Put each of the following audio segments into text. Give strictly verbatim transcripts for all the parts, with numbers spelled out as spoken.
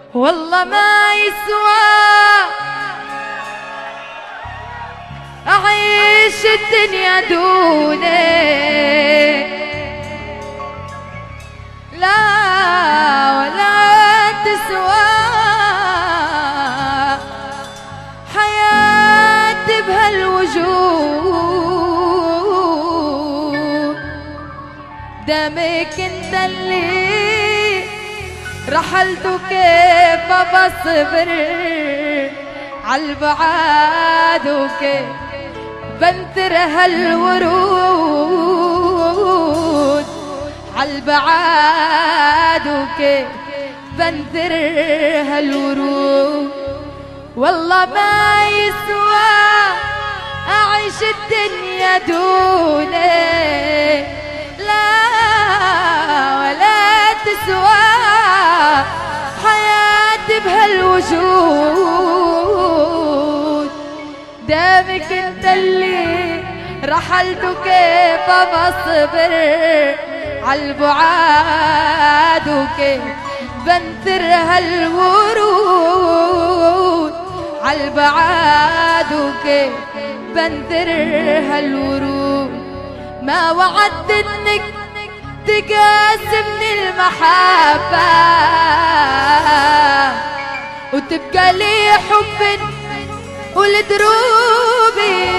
والله ما يسوى أعيش الدنيا دونك، لا ولا تسوى حياتي بهالوجود، دامك انت اللي رحلت وكيف بصبر عالبعاد، وكيف بنثر هالورود عالبعاد، وكيف بنثر هالورود. والله ما يسوى أعيش الدنيا دونك، لا ولا تسوى حياتي بهالوجود، دامك انت اللي رحلت وكيف بصبر عالبعاد، وكيف بنثر هالورود عالبعاد، وكيف بنثر هالورود. ما وعدت انك تقاسمني المحبة وتبقى لي حب والدروب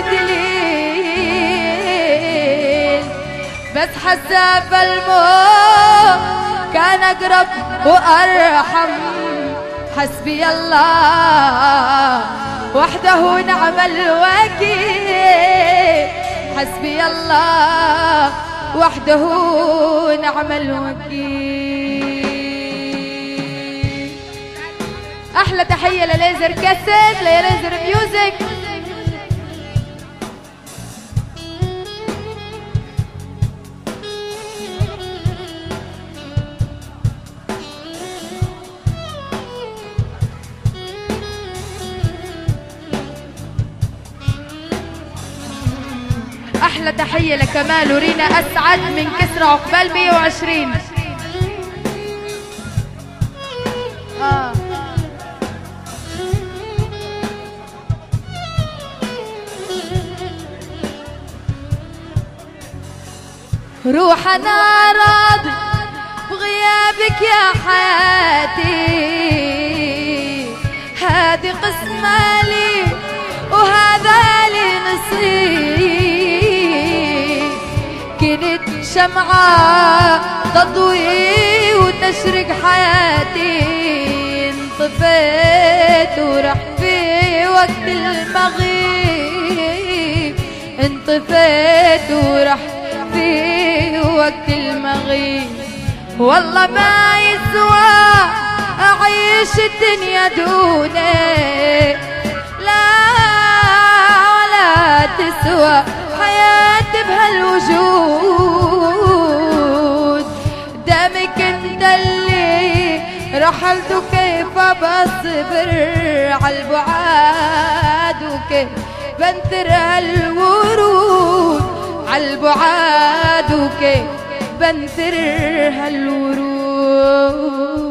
دليل، بس حسب الموت كان أقرب وأرحم. حسبي الله وحده نعم الوكيل، حسبي الله وحده نعم الوكيل. أحلى تحية لليزر كاسيت، لليزر ميوزك. أحلى تحية لكمال ورينا أسعد من كسرى عقبال مية وعشرين. آه. روح أنا راضي بغيابك يا حياتي، هذه قسمة لي وهذا لي نصيب، كنت شمعة تضوي وتشرق حياتي، انطفيت ورح في وقت المغيب، انطفيت ورح في وقت المغيب. والله ما يسوى أعيش الدنيا دونك، لا ولا تسوى حياتي بهالوجود، دامك انت اللي رحلت وكيف بصبر عالبعاد، وكيف بنثر هالورود عالبعاد، وكيف بنثر هالورود.